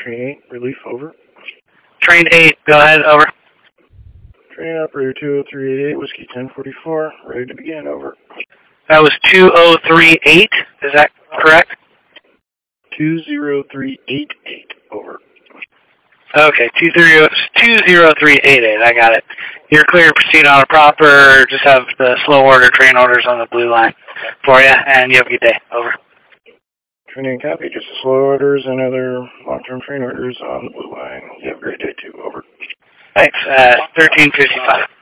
Train 8, relief, over. Train 8, go ahead, over. Train operator 20388, Whiskey 1044, ready to begin, over. That was 20388, is that correct? 20388, over. Okay, 20388, I got it. You're clear to proceed on a proper, just have the slow order train orders on the blue line for you, and you have a good day, over. Train 8, copy, just the slow orders and other long-term train orders on the blue line. You have a great day too, over. Thanks, 1355.